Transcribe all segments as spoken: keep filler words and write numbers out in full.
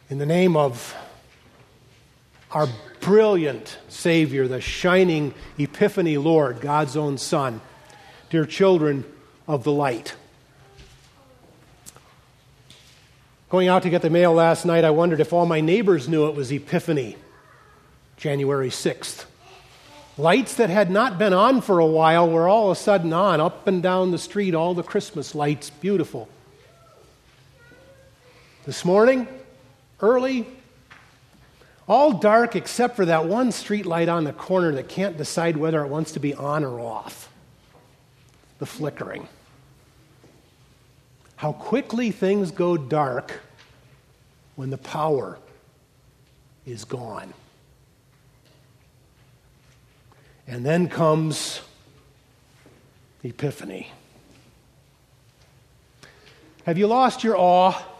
In the name of our brilliant Savior, the shining Epiphany Lord, God's own Son, dear children of the light. Going out to get the mail last night, I wondered if all my neighbors knew it was Epiphany, January sixth. Lights that had not been on for a while were all of a sudden on, up and down the street, all the Christmas lights, beautiful. This morning, early, all dark except for that one street light on the corner that can't decide whether it wants to be on or off. The flickering. How quickly things go dark when the power is gone. And then comes Epiphany. Have you lost your awe? Have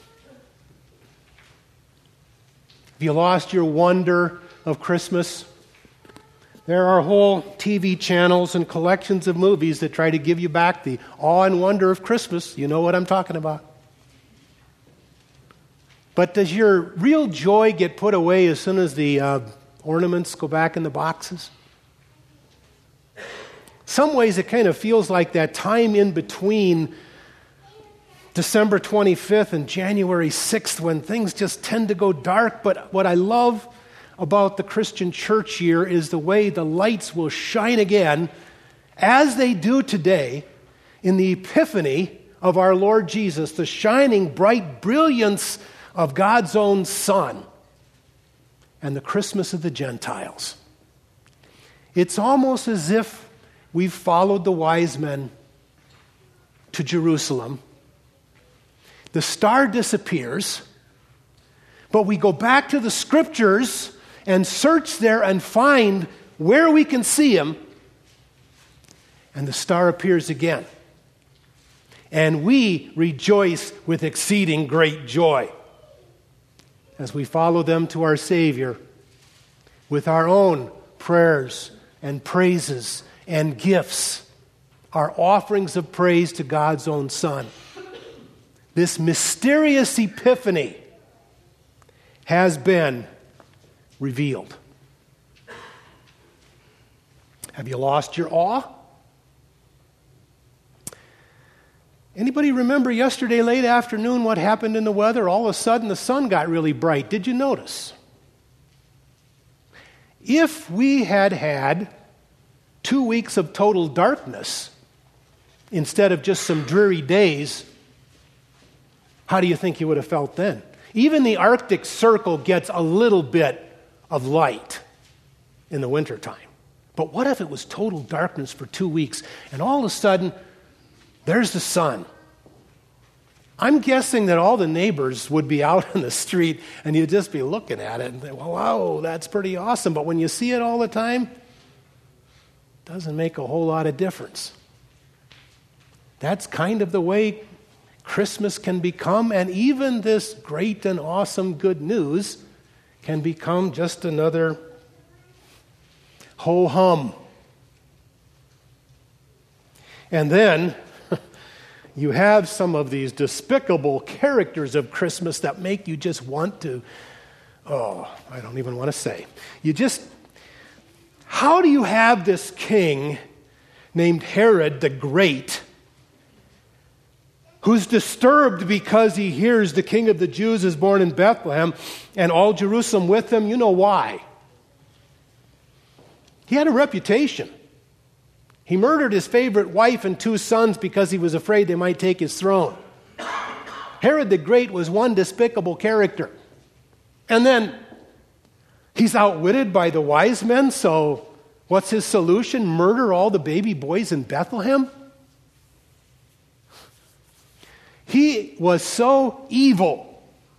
you lost your wonder of Christmas? There are whole T V channels and collections of movies that try to give you back the awe and wonder of Christmas. You know what I'm talking about. But does your real joy get put away as soon as the uh, ornaments go back in the boxes? Some ways it kind of feels like that time in between December twenty-fifth and January sixth when things just tend to go dark. But what I love about the Christian church year is the way the lights will shine again, as they do today, in the epiphany of our Lord Jesus, the shining bright brilliance of God's own Son, and the Christmas of the Gentiles. It's almost as if we've followed the wise men to Jerusalem. The star disappears, but we go back to the Scriptures and search there and find where we can see him, and the star appears again. And we rejoice with exceeding great joy as we follow them to our Savior with our own prayers and praises and gifts, our offerings of praise to God's own Son. This mysterious epiphany has been revealed. Have you lost your awe? Anybody remember yesterday late afternoon what happened in the weather? All of a sudden the sun got really bright. Did you notice? If we had had two weeks of total darkness instead of just some dreary days, how do you think you would have felt then? Even the Arctic Circle gets a little bit of light in the wintertime. But what if it was total darkness for two weeks and all of a sudden there's the sun? I'm guessing that all the neighbors would be out on the street and you'd just be looking at it and think, well, wow, that's pretty awesome. But when you see it all the time, it doesn't make a whole lot of difference. That's kind of the way Christmas can become, and even this great and awesome good news can become just another ho-hum. And then you have some of these despicable characters of Christmas that make you just want to, oh, I don't even want to say. You just, how do you have this king named Herod the Great who's disturbed because he hears the King of the Jews is born in Bethlehem and all Jerusalem with him? You know why. He had a reputation. He murdered his favorite wife and two sons because he was afraid they might take his throne. Herod the Great was one despicable character. And then he's outwitted by the wise men, so what's his solution? Murder all the baby boys in Bethlehem? He was so evil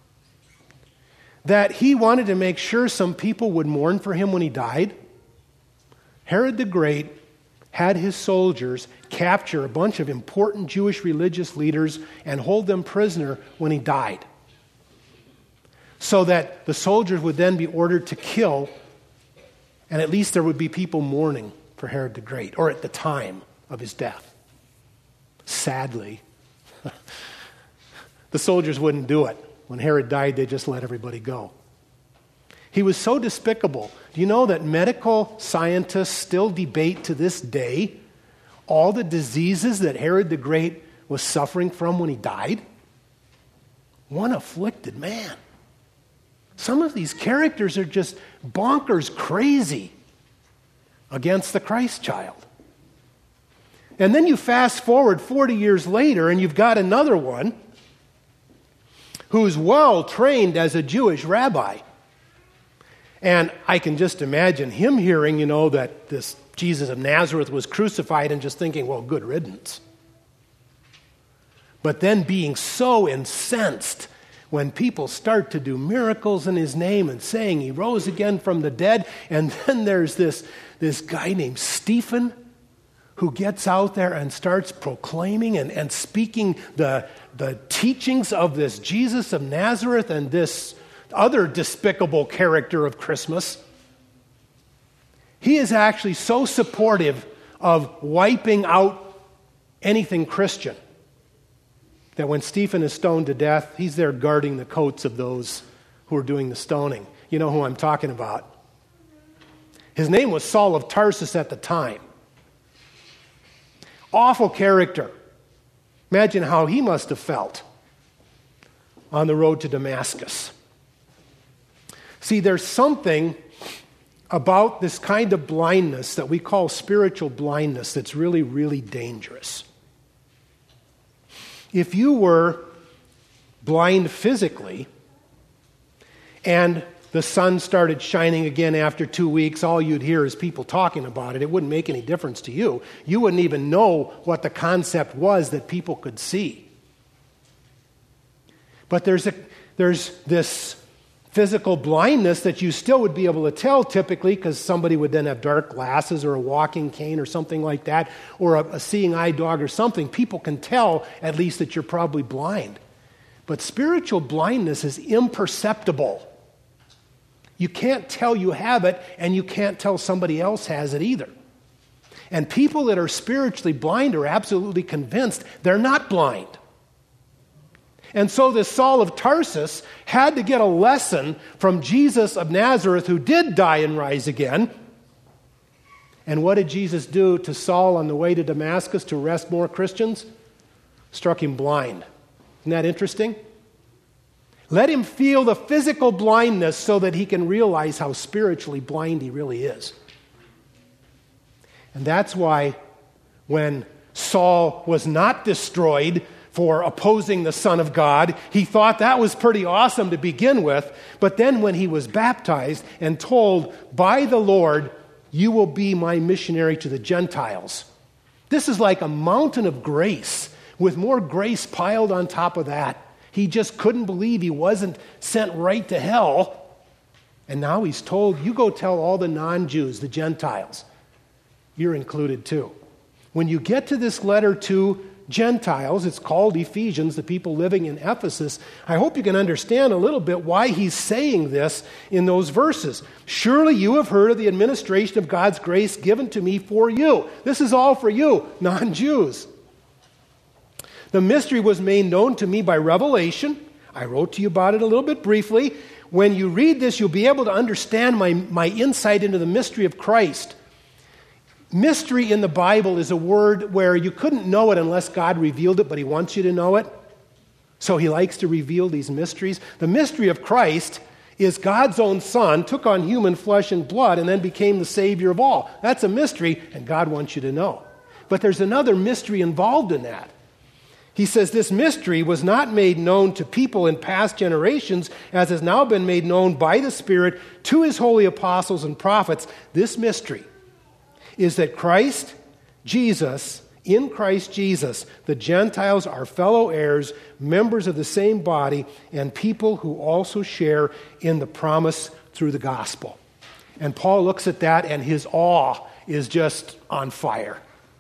that he wanted to make sure some people would mourn for him when he died. Herod the Great had his soldiers capture a bunch of important Jewish religious leaders and hold them prisoner when he died, so that the soldiers would then be ordered to kill, and at least there would be people mourning for Herod the Great, or at the time of his death. Sadly, the soldiers wouldn't do it. when Herod died, they just let everybody go. He was so despicable. Do you know that medical scientists still debate to this day all the diseases that Herod the Great was suffering from when he died? One afflicted man. Some of these characters are just bonkers crazy against the Christ child. And then you fast forward forty years later, and you've got another one who's well trained as a Jewish rabbi. And I can just imagine him hearing, you know, that this Jesus of Nazareth was crucified and just thinking, well, good riddance. But then being so incensed when people start to do miracles in his name and saying he rose again from the dead. And then there's this, this guy named Stephen who gets out there and starts proclaiming and, and speaking the, the teachings of this Jesus of Nazareth and this other despicable character of Christmas. He is actually so supportive of wiping out anything Christian that when Stephen is stoned to death, he's there guarding the coats of those who are doing the stoning. You know who I'm talking about. His name was Saul of Tarsus at the time. Awful character. Imagine how he must have felt on the road to Damascus. See, there's something about this kind of blindness that we call spiritual blindness that's really, really dangerous. If you were blind physically and the sun started shining again after two weeks, all you'd hear is people talking about it. It wouldn't make any difference to you. You wouldn't even know what the concept was that people could see. But there's a, there's this physical blindness that you still would be able to tell typically because somebody would then have dark glasses or a walking cane or something like that, or a, a seeing eye dog or something. People can tell at least that you're probably blind. But spiritual blindness is imperceptible. You can't tell you have it, and you can't tell somebody else has it either. And people that are spiritually blind are absolutely convinced they're not blind. And so this Saul of Tarsus had to get a lesson from Jesus of Nazareth, who did die and rise again. And what did Jesus do to Saul on the way to Damascus to arrest more Christians? Struck him blind. Isn't that interesting? Let him feel the physical blindness so that he can realize how spiritually blind he really is. And that's why when Saul was not destroyed for opposing the Son of God, he thought that was pretty awesome to begin with. But then when he was baptized and told, by the Lord, you will be my missionary to the Gentiles. This is like a mountain of grace with more grace piled on top of that. He just couldn't believe he wasn't sent right to hell. And now he's told, you go tell all the non-Jews, the Gentiles. You're included too. When you get to this letter to Gentiles, it's called Ephesians, the people living in Ephesus, I hope you can understand a little bit why he's saying this in those verses. Surely you have heard of the administration of God's grace given to me for you. This is all for you, non-Jews. The mystery was made known to me by revelation. I wrote to you about it a little bit briefly. When you read this, you'll be able to understand my, my insight into the mystery of Christ. Mystery in the Bible is a word where you couldn't know it unless God revealed it, but he wants you to know it. So he likes to reveal these mysteries. The mystery of Christ is God's own Son took on human flesh and blood and then became the Savior of all. That's a mystery, and God wants you to know. But there's another mystery involved in that. He says this mystery was not made known to people in past generations, as has now been made known by the Spirit to his holy apostles and prophets. This mystery is that Christ Jesus, in Christ Jesus, the Gentiles are fellow heirs, members of the same body, and people who also share in the promise through the gospel. And Paul looks at that and his awe is just on fire.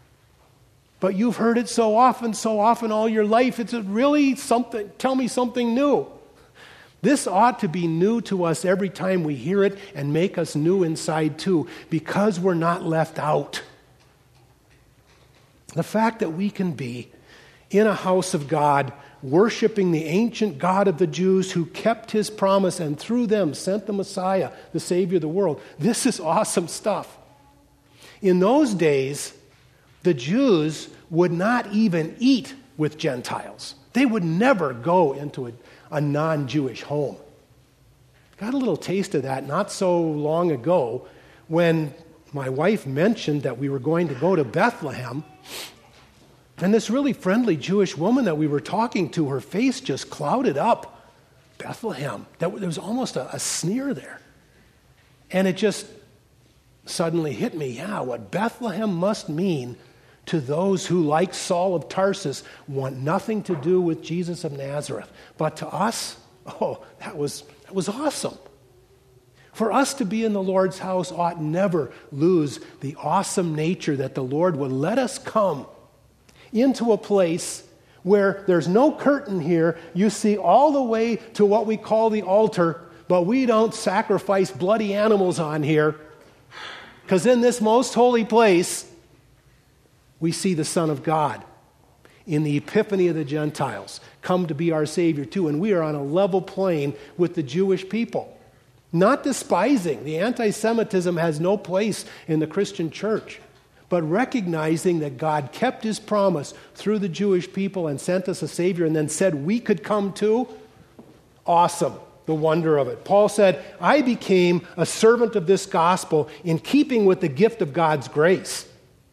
But you've heard it so often, so often all your life. It's really something, tell me something new. This ought to be new to us every time we hear it and make us new inside too, because we're not left out. The fact that we can be in a house of God worshiping the ancient God of the Jews who kept his promise and through them sent the Messiah, the Savior of the world. This is awesome stuff. In those days, the Jews would not even eat with Gentiles. They would never go into a, a non-Jewish home. Got a little taste of that not so long ago when my wife mentioned that we were going to go to Bethlehem. And this really friendly Jewish woman that we were talking to, her face just clouded up. Bethlehem. That, there was almost a, a sneer there. And it just suddenly hit me, yeah, what Bethlehem must mean to those who, like Saul of Tarsus, want nothing to do with Jesus of Nazareth. But to us, oh, that was, that was awesome. For us to be in the Lord's house ought never lose the awesome nature that the Lord would let us come into a place where there's no curtain here. You see all the way to what we call the altar, but we don't sacrifice bloody animals on here. Because in this most holy place, we see the Son of God in the epiphany of the Gentiles come to be our Savior too. And we are on a level plane with the Jewish people. Not despising. The anti-Semitism has no place in the Christian church. But recognizing that God kept his promise through the Jewish people and sent us a Savior and then said we could come too. Awesome. The wonder of it. Paul said, I became a servant of this gospel in keeping with the gift of God's grace.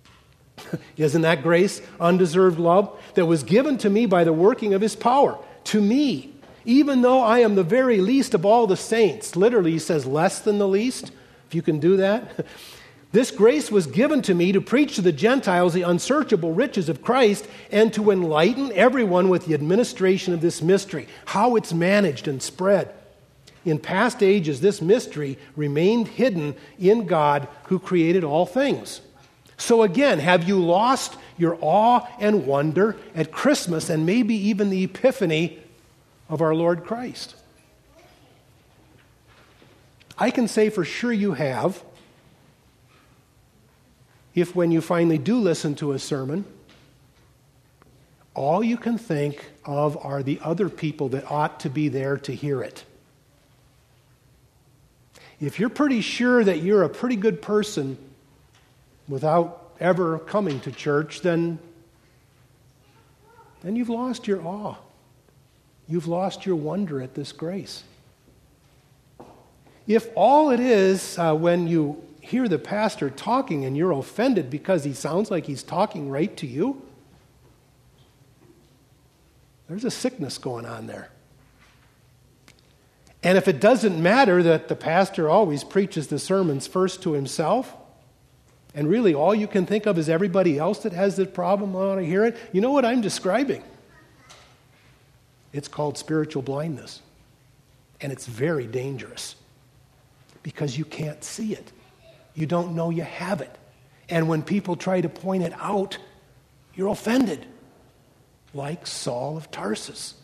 Isn't that grace? Undeserved love that was given to me by the working of his power. To me, even though I am the very least of all the saints. Literally, he says less than the least, if you can do that. This grace was given to me to preach to the Gentiles the unsearchable riches of Christ and to enlighten everyone with the administration of this mystery, how it's managed and spread. In past ages, this mystery remained hidden in God who created all things. So again, have you lost your awe and wonder at Christmas and maybe even the epiphany of our Lord Christ? I can say for sure you have, if when you finally do listen to a sermon, all you can think of are the other people that ought to be there to hear it. If you're pretty sure that you're a pretty good person without ever coming to church, then, then you've lost your awe. You've lost your wonder at this grace. If all it is uh, when you hear the pastor talking and you're offended because he sounds like he's talking right to you, there's a sickness going on there. And if it doesn't matter that the pastor always preaches the sermons first to himself, and really all you can think of is everybody else that has this problem, I want to hear it, you know what I'm describing? It's called spiritual blindness. And it's very dangerous because you can't see it. You don't know you have it. And when people try to point it out, you're offended, like Saul of Tarsus.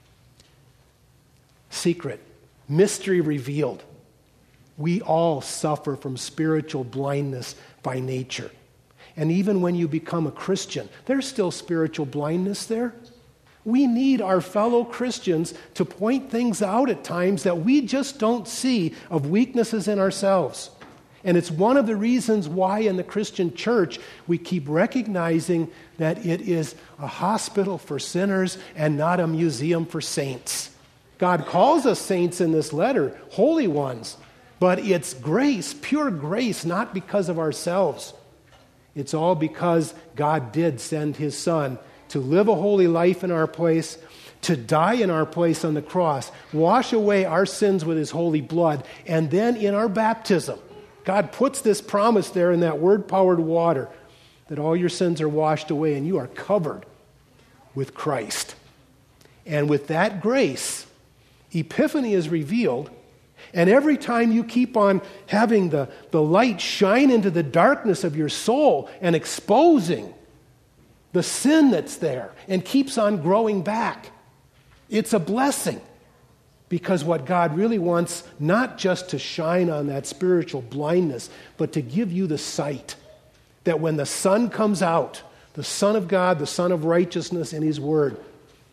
Secret, mystery revealed. We all suffer from spiritual blindness by nature. And even when you become a Christian, there's still spiritual blindness there. We need our fellow Christians to point things out at times that we just don't see of weaknesses in ourselves. And it's one of the reasons why in the Christian church we keep recognizing that it is a hospital for sinners and not a museum for saints. God calls us saints in this letter, holy ones, but it's grace, pure grace, not because of ourselves. It's all because God did send his Son to live a holy life in our place, to die in our place on the cross, wash away our sins with his holy blood, and then in our baptism, God puts this promise there in that word-powered water that all your sins are washed away and you are covered with Christ. And with that grace, Epiphany is revealed, and every time you keep on having the, the light shine into the darkness of your soul and exposing the sin that's there and keeps on growing back, it's a blessing. Because what God really wants, not just to shine on that spiritual blindness, but to give you the sight that when the sun comes out, the Son of God, the Son of righteousness in his word,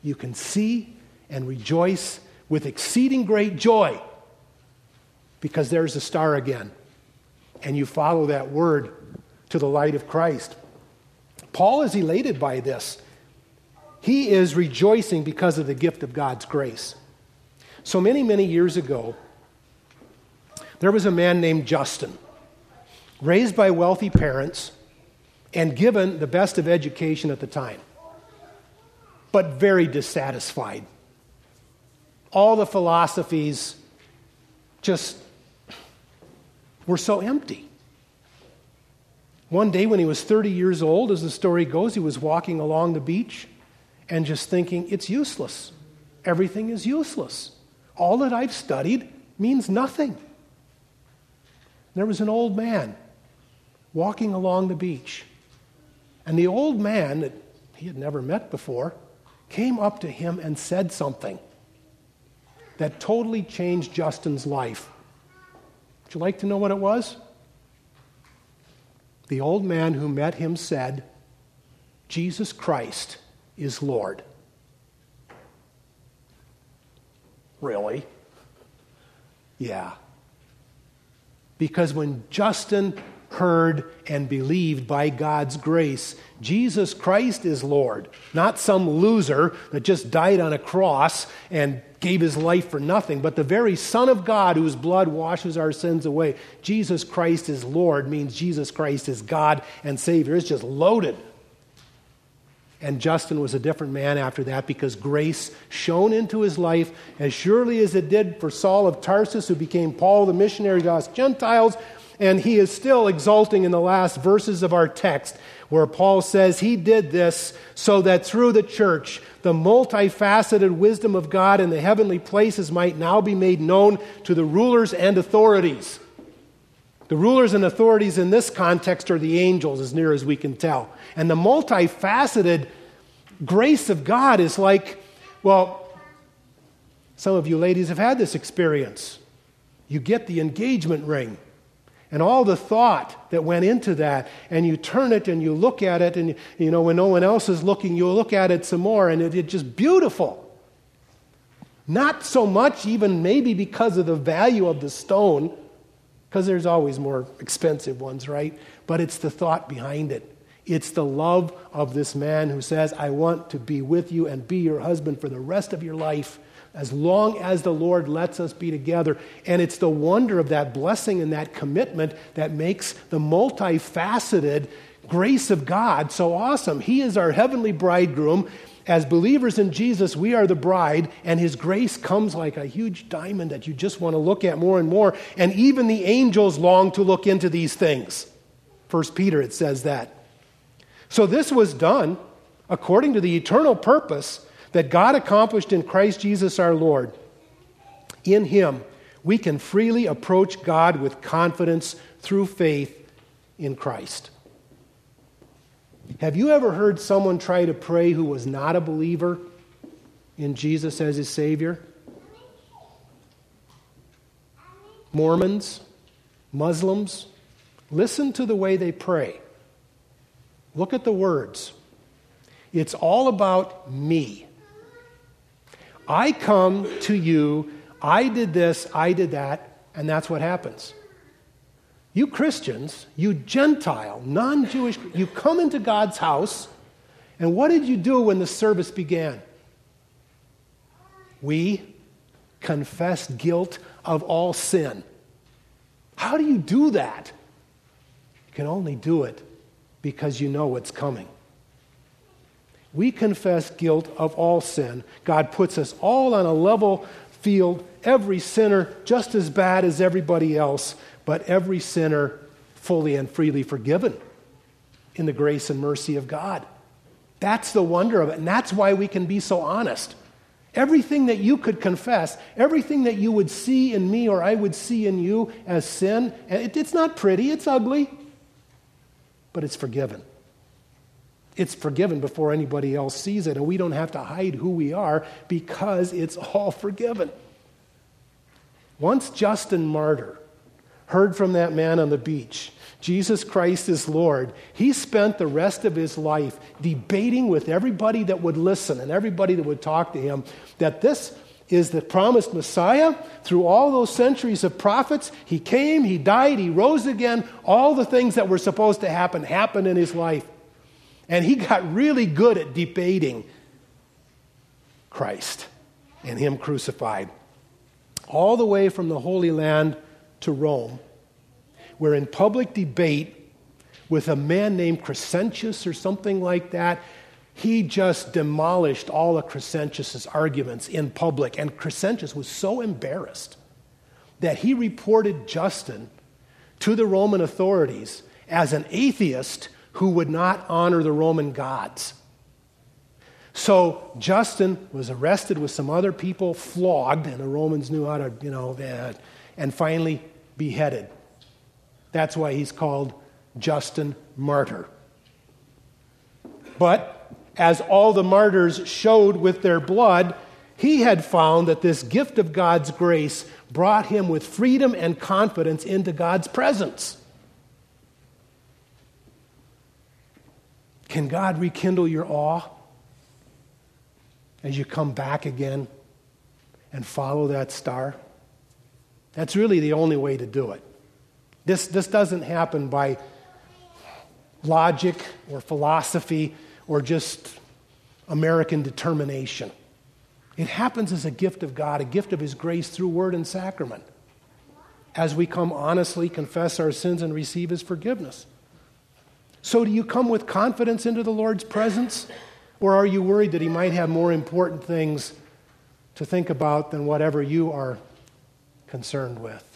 you can see and rejoice with exceeding great joy because there's a star again. And you follow that word to the light of Christ. Paul is elated by this. He is rejoicing because of the gift of God's grace. So many, many years ago, there was a man named Justin, raised by wealthy parents and given the best of education at the time, but very dissatisfied. All the philosophies just were so empty. One day when he was thirty years old, as the story goes, he was walking along the beach and just thinking, it's useless. Everything is useless. All that I've studied means nothing. There was an old man walking along the beach. And the old man that he had never met before came up to him and said something that totally changed Justin's life. Would you like to know what it was? The old man who met him said, Jesus Christ is Lord. Really? Yeah. Because when Justin heard and believed by God's grace, Jesus Christ is Lord, not some loser that just died on a cross and gave his life for nothing, but the very Son of God whose blood washes our sins away. Jesus Christ is Lord means Jesus Christ is God and Savior. It's just loaded. And Justin was a different man after that because grace shone into his life as surely as it did for Saul of Tarsus, who became Paul the missionary to us Gentiles. And he is still exulting in the last verses of our text where Paul says he did this so that through the church, the multifaceted wisdom of God in the heavenly places might now be made known to the rulers and authorities. The rulers and authorities in this context are the angels, as near as we can tell. And the multifaceted grace of God is like, well, some of you ladies have had this experience. You get the engagement ring and all the thought that went into that, and you turn it and you look at it, and you know when no one else is looking, you look at it some more, and it, it's just beautiful. Not so much even maybe because of the value of the stone, because there's always more expensive ones, right? But it's the thought behind it. It's the love of this man who says, I want to be with you and be your husband for the rest of your life, as long as the Lord lets us be together. And it's the wonder of that blessing and that commitment that makes the multifaceted grace of God so awesome. He is our heavenly bridegroom. As believers in Jesus, we are the bride, and his grace comes like a huge diamond that you just want to look at more and more. And even the angels long to look into these things. First Peter, it says that. So this was done according to the eternal purpose that God accomplished in Christ Jesus our Lord. In him, we can freely approach God with confidence through faith in Christ. Have you ever heard someone try to pray who was not a believer in Jesus as his Savior? Mormons, Muslims, listen to the way they pray. Look at the words. It's all about me. I come to you, I did this, I did that, and that's what happens. You Christians, you Gentile, non-Jewish, you come into God's house, and what did you do when the service began? We confessed guilt of all sin. How do you do that? You can only do it because you know what's coming. We confess guilt of all sin. God puts us all on a level field, every sinner just as bad as everybody else, but every sinner fully and freely forgiven in the grace and mercy of God. That's the wonder of it, and that's why we can be so honest. Everything that you could confess, everything that you would see in me or I would see in you as sin, it, it's not pretty, it's ugly, but it's forgiven. It's forgiven before anybody else sees it, and we don't have to hide who we are because it's all forgiven. Once Justin Martyr heard from that man on the beach, Jesus Christ is Lord, he spent the rest of his life debating with everybody that would listen and everybody that would talk to him that this is the promised Messiah. Through all those centuries of prophets, he came, he died, he rose again. All the things that were supposed to happen happened in his life. And he got really good at debating Christ and him crucified. All the way from the Holy Land to Rome, where in public debate with a man named Crescentius or something like that, he just demolished all of Crescentius' arguments in public. And Crescentius was so embarrassed that he reported Justin to the Roman authorities as an atheist who would not honor the Roman gods. So Justin was arrested with some other people, flogged, and the Romans knew how to, you know, and finally beheaded. That's why he's called Justin Martyr. But as all the martyrs showed with their blood, he had found that this gift of God's grace brought him with freedom and confidence into God's presence. Can God rekindle your awe as you come back again and follow that star? That's really the only way to do it. This, this doesn't happen by logic or philosophy or just American determination. It happens as a gift of God, a gift of his grace through word and sacrament, as we come honestly, confess our sins, and receive his forgiveness. So do you come with confidence into the Lord's presence? Or are you worried that he might have more important things to think about than whatever you are concerned with?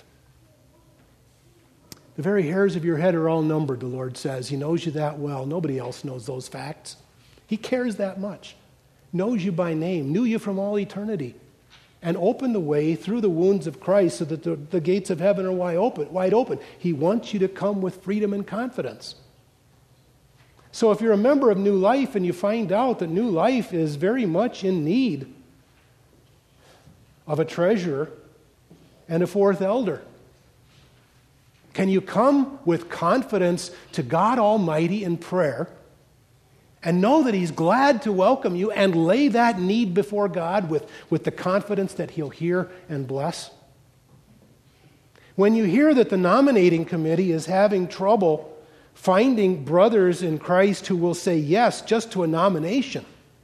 The very hairs of your head are all numbered, the Lord says. He knows you that well. Nobody else knows those facts. He cares that much. Knows you by name, knew you from all eternity, and opened the way through the wounds of Christ so that the, the gates of heaven are wide open, wide open. He wants you to come with freedom and confidence. So if you're a member of New Life and you find out that New Life is very much in need of a treasurer and a fourth elder, can you come with confidence to God Almighty in prayer and know that he's glad to welcome you and lay that need before God with, with the confidence that he'll hear and bless? When you hear that the nominating committee is having trouble finding brothers in Christ who will say yes just to a nomination,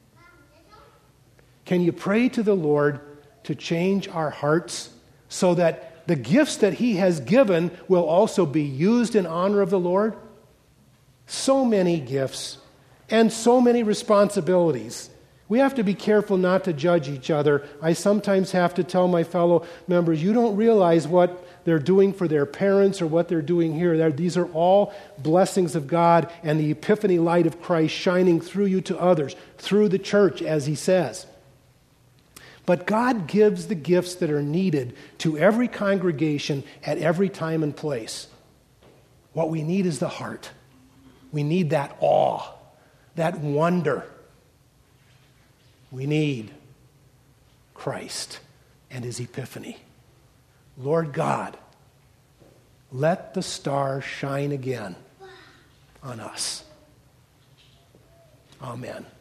can you pray to the Lord to change our hearts so that the gifts that he has given will also be used in honor of the Lord? So many gifts and so many responsibilities. We have to be careful not to judge each other. I sometimes have to tell my fellow members, you don't realize what they're doing for their parents or what they're doing here. These are all blessings of God and the epiphany light of Christ shining through you to others, through the church, as he says. But God gives the gifts that are needed to every congregation at every time and place. What we need is the heart. We need that awe, that wonder. We need Christ and his epiphany. Lord God, let the star shine again on us. Amen.